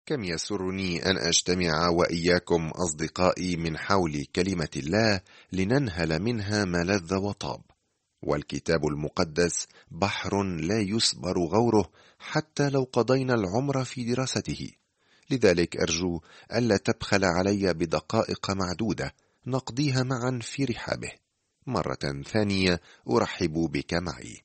كم يسرني أن أجتمع وإياكم أصدقائي من حول كلمة الله لننهل منها ما لذ وطاب، والكتاب المقدس بحر لا يسبر غوره حتى لو قضينا العمر في دراسته. لذلك أرجو ألا تبخل علي بدقائق معدودة نقضيها معا في رحابه. مرة ثانية أرحب بك معي.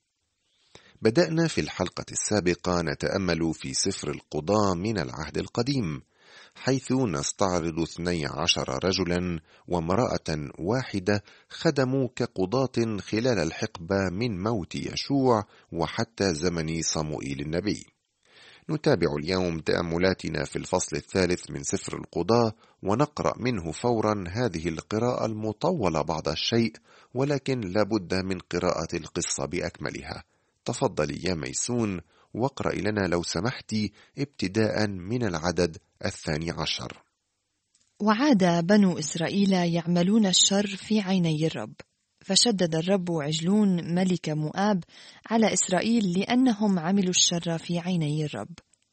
بدأنا في الحلقة السابقة نتأمل في سفر القضاة من العهد القديم، حيث نستعرض 12 رجلا وامرأة واحدة خدموا كقضاة خلال الحقبة من موت يشوع وحتى زمن صموئيل النبي. نتابع اليوم تأملاتنا في الفصل الثالث من سفر القضاة، ونقرأ منه فورا هذه القراءة المطولة بعض الشيء، ولكن لابد من قراءة القصة بأكملها. تفضلي يا ميسون واقرأ لنا لو سمحتي ابتداء من العدد 12. وعاد بنو إسرائيل يعملون الشر في عيني الرب، فشدد الرب عجلون ملك مؤاب على إسرائيل لأنهم عملوا الشر في عيني الرب.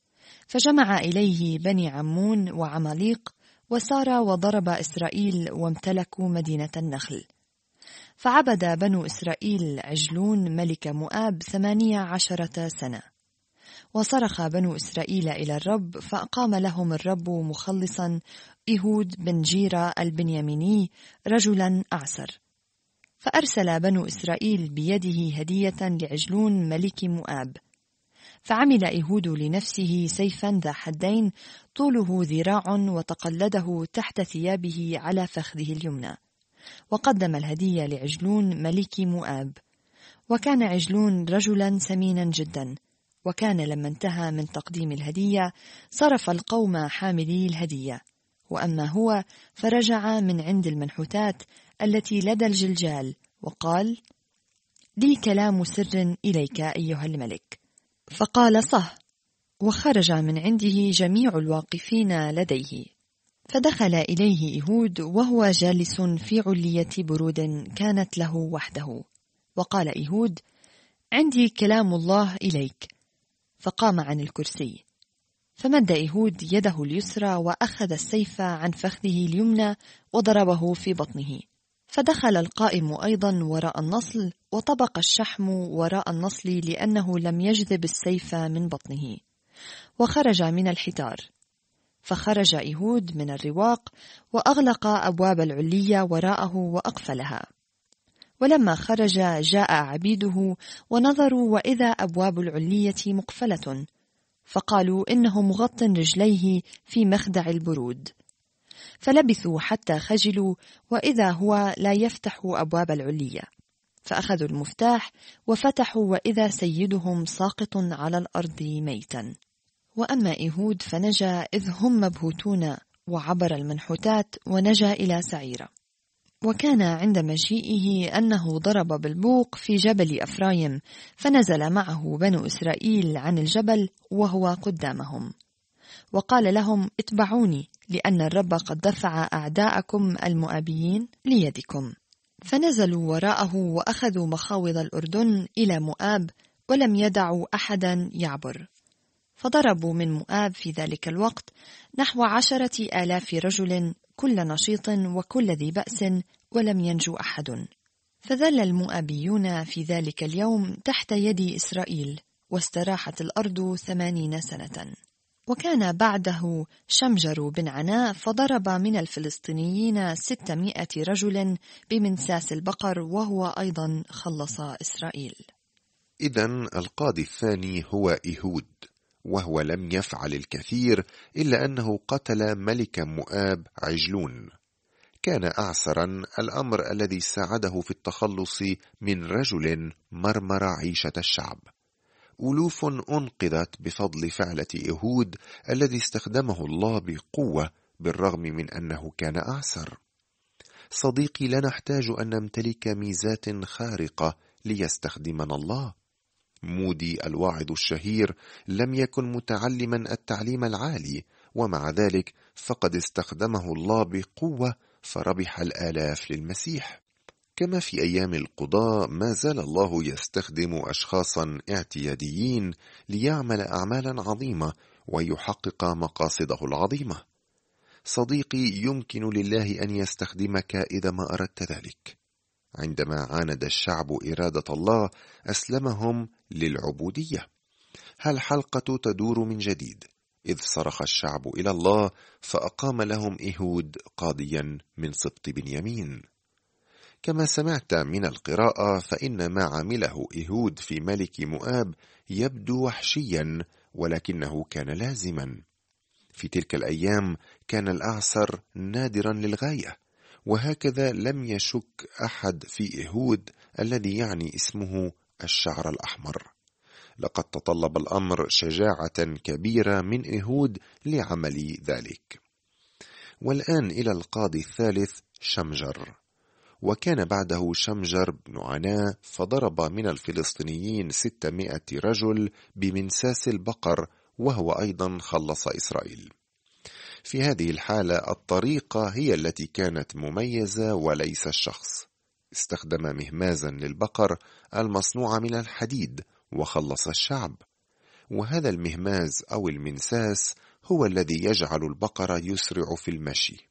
فجمع إليه بني عمون وعماليق، وسار وضرب إسرائيل وامتلكوا مدينة النخل. فعبد بنو إسرائيل عجلون ملك مؤاب 18 سنة. وصرخ بنو إسرائيل إلى الرب، فأقام لهم الرب مخلصا إيهود بن جيرة البنياميني رجلا أعسر. فأرسل بنو إسرائيل بيده هدية لعجلون ملك مؤاب. فعمل إيهود لنفسه سيفا ذا حدين طوله ذراع، وتقلده تحت ثيابه على فخذه اليمنى، وقدم الهدية لعجلون ملك مؤاب. وكان عجلون رجلا سمينا جدا، وكان لما انتهى من تقديم الهدية صرف القوم حاملي الهدية، وأما هو فرجع من عند المنحوتات التي لدى الجلجال، وقال: لي كلام سر إليك أيها الملك. فقال: صه. وخرج من عنده جميع الواقفين لديه. فدخل إليه إيهود وهو جالس في علية برود كانت له وحده، وقال إيهود: عندي كلام الله إليك. فقام عن الكرسي. فمد إيهود يده اليسرى وأخذ السيف عن فخذه اليمنى وضربه في بطنه. فدخل القائم أيضا وراء النصل، وطبق الشحم وراء النصل لأنه لم يجذب السيف من بطنه، وخرج من الحتار. فخرج إيهود من الرواق وأغلق أبواب العلية وراءه وأقفلها. ولما خرج جاء عبيده ونظروا، وإذا أبواب العلية مقفلة، فقالوا إنه مغط رجليه في مخدع البرود. فلبثوا حتى خجلوا، وإذا هو لا يفتح أبواب العلية. فأخذوا المفتاح وفتحوا، وإذا سيدهم ساقط على الأرض ميتا. وأما إيهود فنجا إذ هم مبهوتون، وعبر المنحوتات ونجا إلى سعيرة. وكان عند مجيئه أنه ضرب بالبوق في جبل أفرايم، فنزل معه بنو إسرائيل عن الجبل وهو قدامهم، وقال لهم: اتبعوني، لأن الرب قد دفع أعداءكم المؤابيين ليدكم. فنزلوا وراءه وأخذوا مخاوض الأردن إلى مؤاب، ولم يدعوا أحدا يعبر. فضربوا من مؤاب في ذلك الوقت نحو 10,000 رجل، كل نشيط وكل ذي بأس، ولم ينجو أحد. فذل المؤابيون في ذلك اليوم تحت يد إسرائيل، واستراحت الأرض 80 سنة. وكان بعده شمجر بن عناء، فضرب من الفلسطينيين 600 رجل بمنساس البقر، وهو أيضا خلص إسرائيل. إذن القاضي الثاني هو إيهود، وهو لم يفعل الكثير إلا أنه قتل ملك مؤاب عجلون. كان أعسرا الأمر الذي ساعده في التخلص من رجل مرمر عيشة الشعب. ألوف أنقذت بفضل فعلة إيهود الذي استخدمه الله بقوة بالرغم من أنه كان أعسر. صديقي، لا نحتاج أن نمتلك ميزات خارقة ليستخدمنا الله. مودي الواعظ الشهير لم يكن متعلما التعليم العالي، ومع ذلك فقد استخدمه الله بقوة فربح الآلاف للمسيح. كما في أيام القضاء ما زال الله يستخدم أشخاصا اعتياديين ليعمل أعمالا عظيمة، ويحقق مقاصده العظيمة. صديقي، يمكن لله أن يستخدمك إذا ما أردت ذلك. عندما عاند الشعب إرادة الله أسلمهم للعبودية. الحلقة تدور من جديد، إذ صرخ الشعب إلى الله فأقام لهم إيهود قاضيا من سبط بنيامين. كما سمعت من القراءة، فإن ما عمله إيهود في ملك مؤاب يبدو وحشيا، ولكنه كان لازما. في تلك الأيام كان الأعسر نادرا للغاية، وهكذا لم يشك أحد في إيهود الذي يعني اسمه الشعر الأحمر. لقد تطلب الأمر شجاعة كبيرة من إيهود لعمل ذلك. والآن إلى القاضي الثالث شمجر. وكان بعده شمجر بن عناء، فضرب من الفلسطينيين 600 رجل بمنساس البقر، وهو أيضا خلص إسرائيل. في هذه الحالة الطريقة هي التي كانت مميزة وليس الشخص. استخدم مهمازا للبقر المصنوع من الحديد وخلص الشعب، وهذا المهماز أو المنساس هو الذي يجعل البقر يسرع في المشي.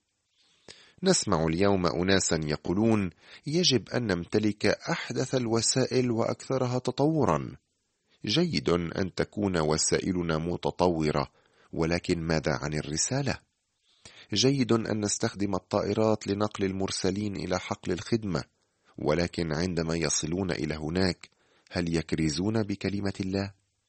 نسمع اليوم أناسا يقولون يجب أن نمتلك أحدث الوسائل وأكثرها تطورا. جيد أن تكون وسائلنا متطورة، ولكن ماذا عن الرسالة؟ جيد أن نستخدم الطائرات لنقل المرسلين إلى حقل الخدمة، ولكن عندما يصلون إلى هناك هل يكرزون بكلمة الله؟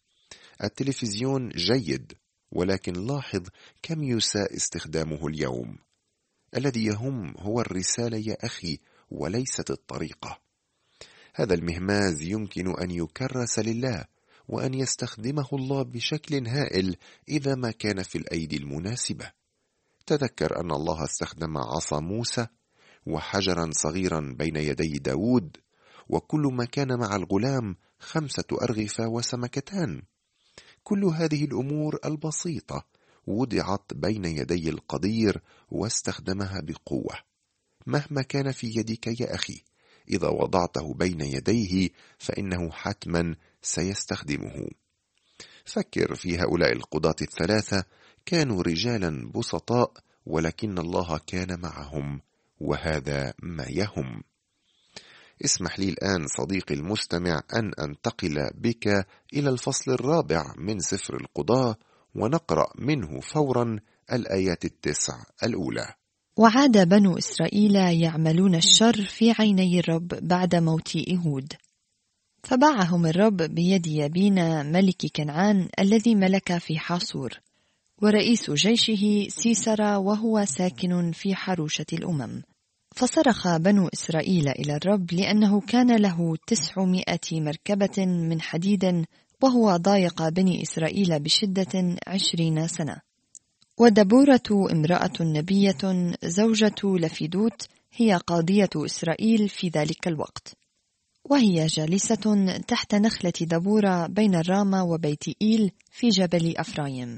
التلفزيون جيد، ولكن لاحظ كم يساء استخدامه اليوم. الذي يهم هو الرسالة يا أخي، وليست الطريقة. هذا المهماز يمكن أن يكرس لله، وأن يستخدمه الله بشكل هائل إذا ما كان في الأيدي المناسبة. تذكر أن الله استخدم عصا موسى وحجرا صغيرا بين يدي داود، وكل ما كان مع الغلام 5 أرغفة وسمكتان. كل هذه الأمور البسيطة وضعت بين يدي القدير واستخدمها بقوة. مهما كان في يدك يا أخي، إذا وضعته بين يديه فإنه حتما سيستخدمه. فكر في هؤلاء القضاة الثلاثة، كانوا رجالا بسطاء، ولكن الله كان معهم، وهذا ما يهم. اسمح لي الآن صديقي المستمع أن أنتقل بك إلى الفصل الرابع من سفر القضاة، ونقرأ منه فورا الآيات 9 الأولى. وعاد بنو إسرائيل يعملون الشر في عيني الرب بعد موت إيهود، فباعهم الرب بيد يابين ملك كنعان الذي ملك في حاصور، ورئيس جيشه سيسرا، وهو ساكن في حروشة الأمم. فصرخ بنو إسرائيل إلى الرب لأنه كان له 900 مركبة من حديد، وهو ضايق بني إسرائيل بشدة 20 سنة. ودبورة امرأة نبية زوجة لفيدوت هي قاضية إسرائيل في ذلك الوقت، وهي جالسة تحت نخلة دبورة بين الرامة وبيت إيل في جبل أفرايم.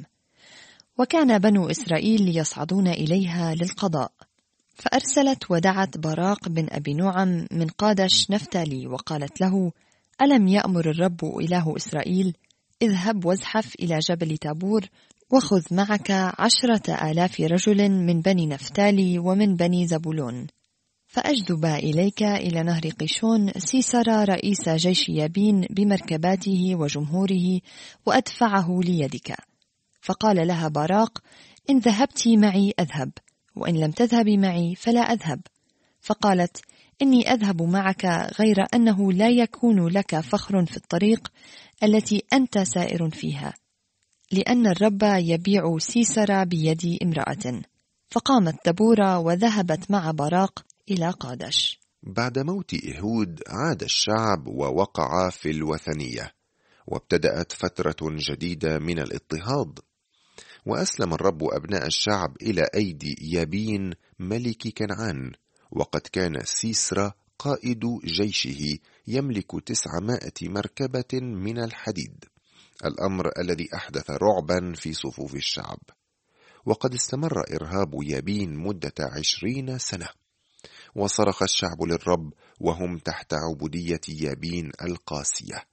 وكان بنو إسرائيل يصعدون إليها للقضاء، فأرسلت ودعت باراق بن أبي نعم من قادش نفتالي، وقالت له: ألم يأمر الرب إله إسرائيل؟ اذهب وازحف إلى جبل تابور، وخذ معك 10,000 رجل من بني نفتالي ومن بني زبولون، فأجذب إليك إلى نهر قيشون سيسرا رئيس جيش يابين بمركباته وجمهوره، وأدفعه ليدك. فقال لها باراق: إن ذهبت معي أذهب، وإن لم تذهبي معي فلا أذهب. فقالت: إني أذهب معك، غير أنه لا يكون لك فخر في الطريق التي أنت سائر فيها، لأن الرب يبيع سيسرا بيد امرأة. فقامت دبورة وذهبت مع باراق إلى قادش. بعد موت إيهود عاد الشعب ووقع في الوثنية، وابتدأت فترة جديدة من الاضطهاد. وأسلم الرب أبناء الشعب إلى أيدي يابين ملك كنعان، وقد كان سيسرا قائد جيشه يملك 900 مركبة من الحديد، الأمر الذي أحدث رعبا في صفوف الشعب. وقد استمر إرهاب يابين مدة 20 سنة، وصرخ الشعب للرب وهم تحت عبودية يابين القاسية.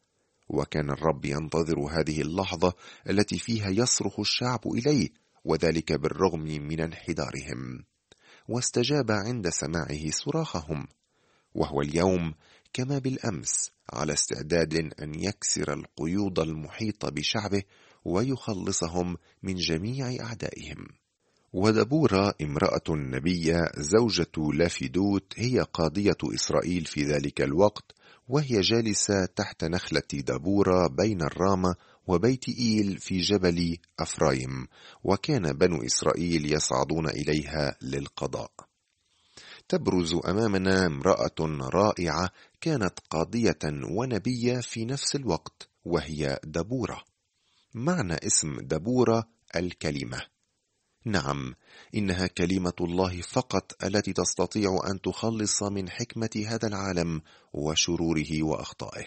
وكان الرب ينتظر هذه اللحظة التي فيها يصرخ الشعب إليه، وذلك بالرغم من انحدارهم، واستجاب عند سماعه صراخهم، وهو اليوم كما بالأمس على استعداد أن يكسر القيود المحيطة بشعبه ويخلصهم من جميع أعدائهم. ودبورة امرأة النبي زوجة لافيدوت هي قاضية إسرائيل في ذلك الوقت، وهي جالسة تحت نخلة دبورة بين الرامة وبيت إيل في جبل أفرايم، وكان بنو إسرائيل يصعدون إليها للقضاء. تبرز أمامنا امرأة رائعة كانت قاضية ونبية في نفس الوقت، وهي دبورة. معنى اسم دبورة الكلمة. نعم، إنها كلمة الله فقط التي تستطيع أن تخلص من حكمة هذا العالم وشروره وأخطائه.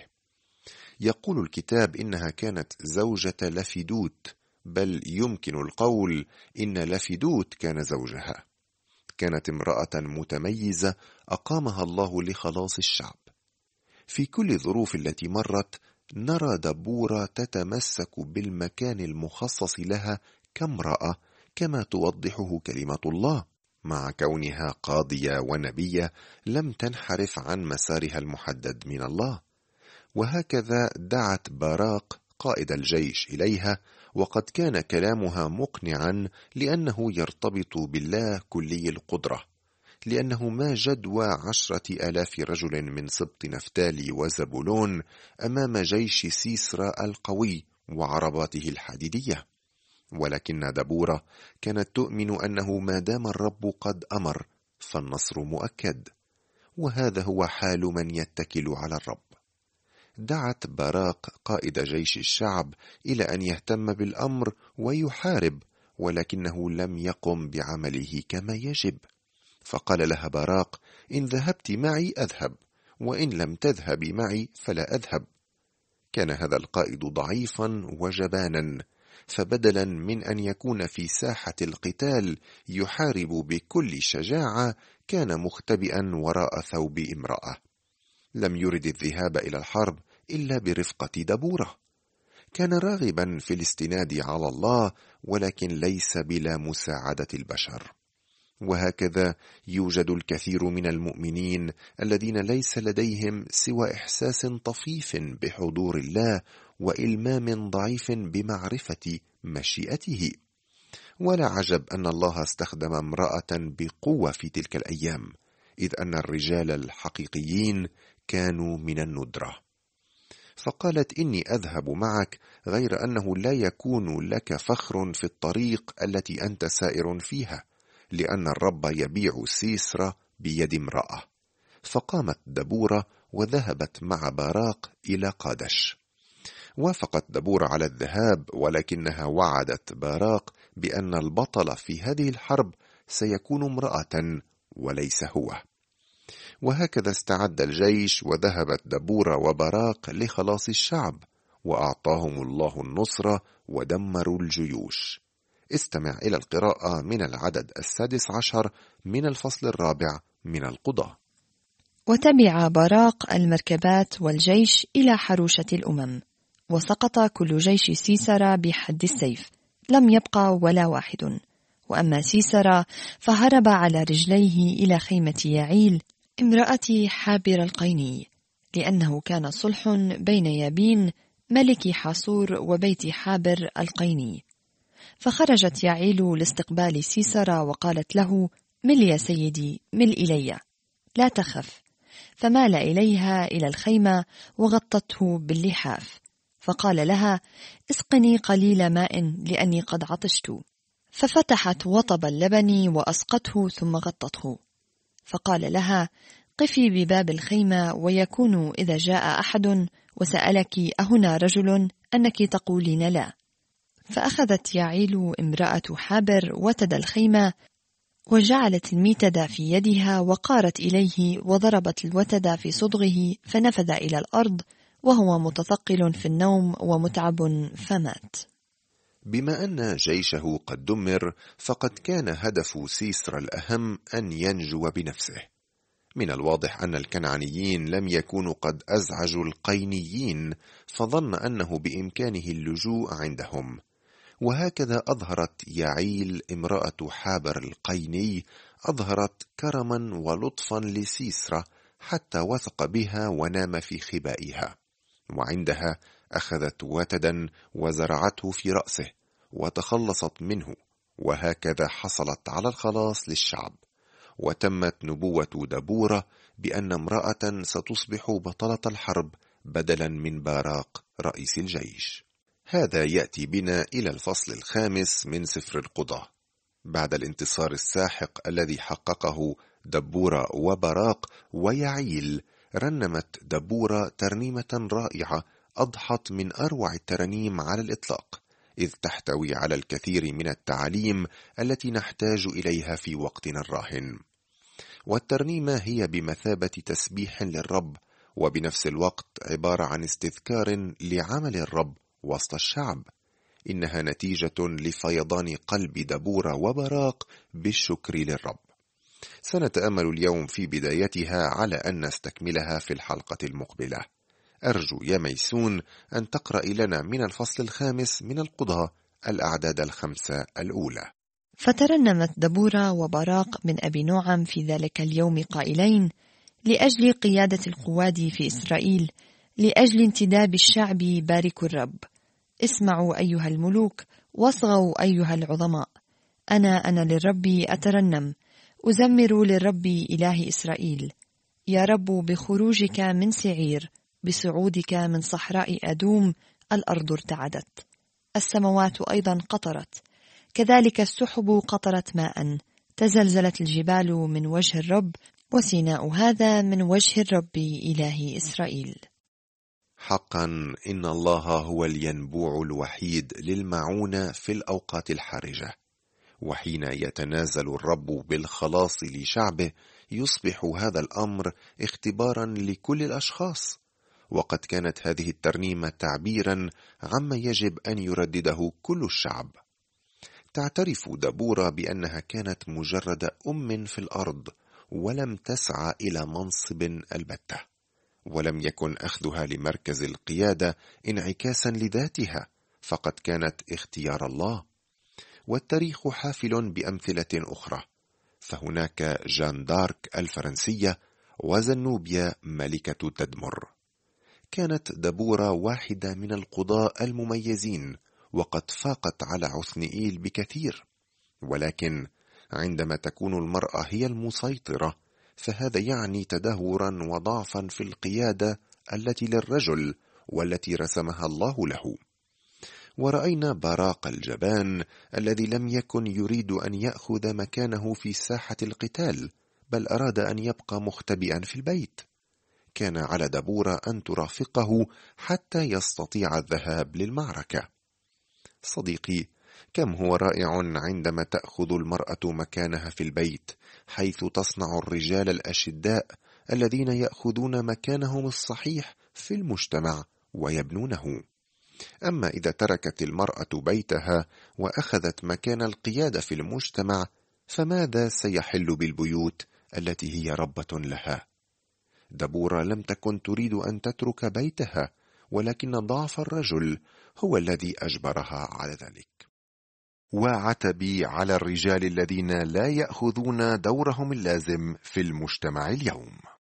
يقول الكتاب إنها كانت زوجة لافيدوت، بل يمكن القول إن لافيدوت كان زوجها. كانت امرأة متميزة أقامها الله لخلاص الشعب. في كل الظروف التي مرت نرى دبورة تتمسك بالمكان المخصص لها كامرأة، كما توضحه كلمة الله. مع كونها قاضية ونبية لم تنحرف عن مسارها المحدد من الله، وهكذا دعت باراق قائد الجيش إليها، وقد كان كلامها مقنعا لأنه يرتبط بالله كلي القدرة، لأنه ما جدوى 10,000 رجل من سبط نفتالي وزبولون أمام جيش سيسرا القوي وعرباته الحديدية. ولكن دبورة كانت تؤمن أنه ما دام الرب قد أمر فالنصر مؤكد، وهذا هو حال من يتكل على الرب. دعت باراق قائد جيش الشعب إلى أن يهتم بالأمر ويحارب، ولكنه لم يقم بعمله كما يجب. فقال لها باراق: إن ذهبت معي أذهب، وإن لم تذهبي معي فلا أذهب. كان هذا القائد ضعيفا وجبانا، فبدلا من أن يكون في ساحة القتال يحارب بكل شجاعة، كان مختبئا وراء ثوب امرأة. لم يرد الذهاب إلى الحرب إلا برفقة دبورة. كان راغبا في الاستناد على الله، ولكن ليس بلا مساعدة البشر. وهكذا يوجد الكثير من المؤمنين الذين ليس لديهم سوى إحساس طفيف بحضور الله وإلمام ضعيف بمعرفة مشيئته. ولا عجب أن الله استخدم امرأة بقوة في تلك الأيام، إذ أن الرجال الحقيقيين كانوا من الندرة. فقالت: إني أذهب معك، غير أنه لا يكون لك فخر في الطريق التي أنت سائر فيها، لأن الرب يبيع سيسرا بيد امرأة. فقامت دبورة وذهبت مع باراق إلى قادش. وافقت دبورة على الذهاب، ولكنها وعدت باراق بأن البطل في هذه الحرب سيكون امرأة وليس هو. وهكذا استعد الجيش، وذهبت دبورة وباراق لخلاص الشعب، وأعطاهم الله النصرة ودمروا الجيوش. استمع إلى القراءة من العدد 16 من الفصل 4 من القضاة. وتبع باراق المركبات والجيش إلى حروشة الأمم، وسقط كل جيش سيسرا بحد السيف، لم يبقى ولا واحد. وأما سيسرا فهرب على رجليه إلى خيمة يعيل امرأة حابر القيني، لأنه كان صلح بين يابين ملك حاصور وبيت حابر القيني. فخرجت يعيل لاستقبال سيسرا وقالت له: مل يا سيدي، مل إلي، لا تخف. فمال إليها إلى الخيمة وغطته باللحاف، فقال لها: اسقني قليل ماء لأني قد عطشت. ففتحت وطب اللبن وأسقته ثم غطته. فقال لها: قفي بباب الخيمة، ويكون إذا جاء أحد وسألك أهنا رجل أنك تقولين لا. فأخذت يعيل امرأة حابر وتد الخيمة، وجعلت الميتد في يدها وقارت إليه وضربت الوتد في صدغه، فنفذ إلى الأرض وهو متثقل في النوم ومتعب فمات. بما أن جيشه قد دمر، فقد كان هدف سيسرا الأهم أن ينجو بنفسه. من الواضح أن الكنعانيين لم يكونوا قد أزعجوا القينيين، فظن أنه بإمكانه اللجوء عندهم. وهكذا أظهرت يعيل امرأة حابر القيني أظهرت كرما ولطفا لسيسرا حتى وثق بها ونام في خبائها، وعندها أخذت وتدا وزرعته في رأسه وتخلصت منه، وهكذا حصلت على الخلاص للشعب. وتمت نبوة دبورة بأن امرأة ستصبح بطلة الحرب بدلا من باراق رئيس الجيش. هذا يأتي بنا إلى الفصل الخامس من سفر القضاة. بعد الانتصار الساحق الذي حققه دبورة وبراق ويعيل، رنمت دبورة ترنيمة رائعة أضحت من أروع الترانيم على الإطلاق، إذ تحتوي على الكثير من التعاليم التي نحتاج إليها في وقتنا الراهن. والترنيمة هي بمثابة تسبيح للرب، وبنفس الوقت عبارة عن استذكار لعمل الرب وسط الشعب. إنها نتيجة لفيضان قلب دبورة وبراق بالشكر للرب. سنتأمل اليوم في بدايتها على أن نستكملها في الحلقة المقبلة. أرجو يا ميسون أن تقرأ لنا من الفصل الخامس من القضاة الأعداد 5 الأولى. فترنمت دبورة وبراق من أبي نعم في ذلك اليوم قائلين: لأجل قيادة القواد في إسرائيل، لأجل انتداب الشعب باركوا الرب. اسمعوا أيها الملوك، واصغوا أيها العظماء. أنا للرب أترنم، أزمر للرب إله إسرائيل. يا رب بخروجك من سعير، بصعودك من صحراء أدوم، الأرض ارتعدت، السماوات أيضا قطرت، كذلك السحب قطرت ماء، تزلزلت الجبال من وجه الرب، وسيناء هذا من وجه الرب إله إسرائيل. حقا إن الله هو الينبوع الوحيد للمعونة في الأوقات الحرجة، وحين يتنازل الرب بالخلاص لشعبه يصبح هذا الأمر اختبارا لكل الأشخاص. وقد كانت هذه الترنيمة تعبيرا عما يجب أن يردده كل الشعب. تعترف دبورة بأنها كانت مجرد في الأرض، ولم تسعى إلى منصب البتة، ولم يكن أخذها لمركز القيادة انعكاسا لذاتها، فقد كانت اختيار الله. والتاريخ حافل بأمثلة أخرى، فهناك جان دارك الفرنسية وزنوبيا ملكة تدمر. كانت دبورة واحدة من القضاة المميزين، وقد فاقت على عثنئيل بكثير، ولكن عندما تكون المرأة هي المسيطرة فهذا يعني تدهورا وضعفا في القيادة التي للرجل والتي رسمها الله له. ورأينا باراق الجبان الذي لم يكن يريد أن يأخذ مكانه في ساحة القتال، بل أراد أن يبقى مختبئا في البيت. كان على دبورة أن ترافقه حتى يستطيع الذهاب للمعركة. صديقي، كم هو رائع عندما تأخذ المرأة مكانها في البيت، حيث تصنع الرجال الأشداء الذين يأخذون مكانهم الصحيح في المجتمع ويبنونه. أما إذا تركت المرأة بيتها وأخذت مكان القيادة في المجتمع، فماذا سيحل بالبيوت التي هي ربة لها؟ دبورة لم تكن تريد أن تترك بيتها، ولكن ضعف الرجل هو الذي أجبرها على ذلك. وعتبي على الرجال الذين لا يأخذون دورهم اللازم في المجتمع اليوم.